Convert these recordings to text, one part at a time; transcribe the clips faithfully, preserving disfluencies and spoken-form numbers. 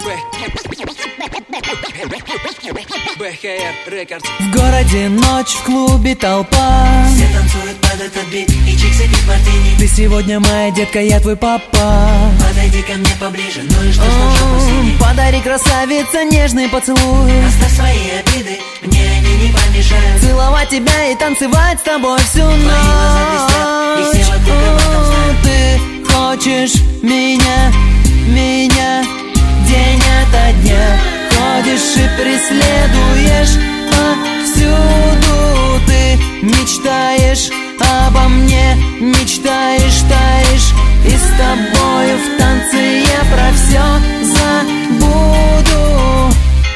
В городе ночь, в клубе толпа. Все танцуют под этот бит, и чик сидит в мартини. Ты сегодня моя детка, я твой папа. Подойди ко мне поближе, ну и что ж нам жопу синий? Подари, красавица, нежный поцелуй. Оставь свои обиды, мне они не помешают. Целовать тебя и танцевать с тобой всю ночь. И все вокруг об этом знают. Ты хочешь меня, меня день ото дня. Ходишь и преследуешь повсюду. Ты мечтаешь обо мне, мечтаешь, таешь. И с тобою в танце я про все забуду.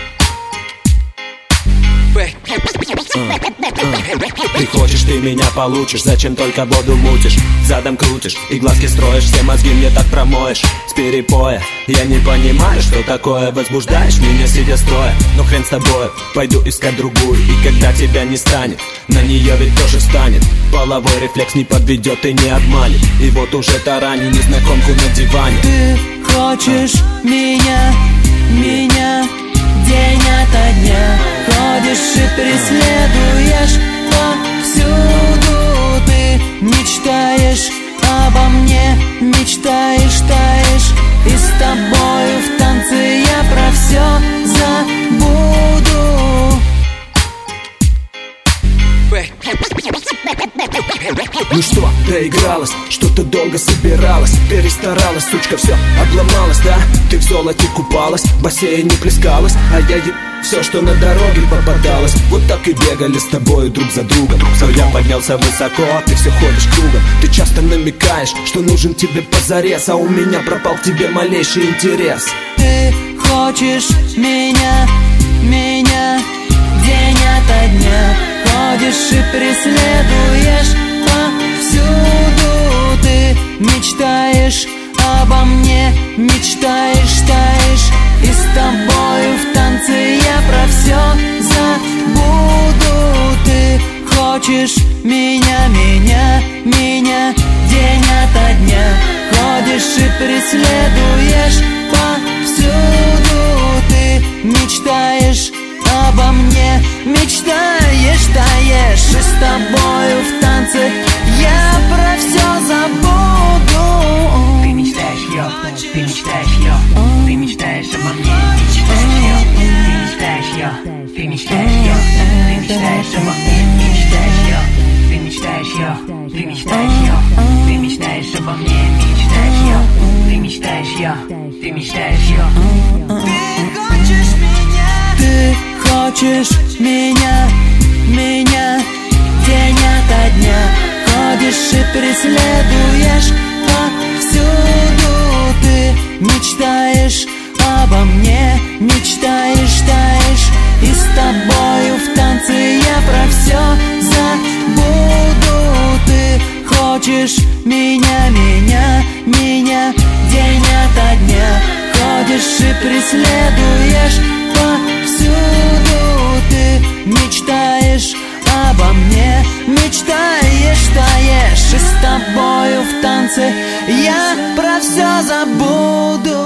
Ты хочешь, ты меня получишь, зачем только воду мутишь? Задом крутишь и глазки строишь, все мозги мне так промоешь. С перепоя я не понимаю, что такое. Возбуждаешь меня, сидя строя, но хрен с тобой, пойду искать другую. И когда тебя не станет, на нее ведь тоже встанет. Половой рефлекс не подведет и не обманет. И вот уже тараню незнакомку на диване. Ты хочешь меня, меня день ото дня. Ходишь и преследуешь повсюду. Ты мечтаешь обо мне, мечтаешь, таешь. И с тобою в танце я про все забуду. Ну что, доигралась, что-то долго собиралась. Перестаралась, сучка, все обломалась, да? Ты в золоте купалась, в бассейне плескалась. А я еб... все, что на дороге попадалось. Вот так и бегали с тобой друг за другом. Но я поднялся высоко, а ты все ходишь кругом. Ты часто намекаешь, что нужен тебе позарез, а у меня пропал к тебе малейший интерес. Ты хочешь меня, меня день ото дня. Ходишь и преследуешь повсюду. Ты мечтаешь обо мне, мечтаешь, таешь. И с тобою в танце я про все забуду. Ты хочешь меня, меня, меня день ото дня. Ходишь и преследуешь повсюду. Ты мечтаешь обо мне, мечтаешь, таешь. И с тобою в танце я про все забуду. Ты мечтаешь, йо, ты мечтаешь, йо. Ты мечтаешь обо мне, мечтаешь, йо. Ты мечтаешь, йо, ты мечтаешь, йо. Ты мечтаешь обо мне, мечтаешь, йо. Ты мечтаешь, йо, ты мечтаешь, йо. Ты мечтаешь обо мне, мечтаешь, йо. Ты мечтаешь, йо, ты мечтаешь, йо. Ты хочешь меня, ты хочешь меня, меня день ото дня. Ходишь и преследуешь повсюду. Ты мечтаешь обо мне, мечтаешь, таешь. И с тобою в танце я про все забуду. Ты хочешь меня, меня, меня день ото дня. Ходишь и преследуешь повсюду. Ты мечтаешь обо мне, мечтаешь, таешь. И с тобою в танце я про все забуду.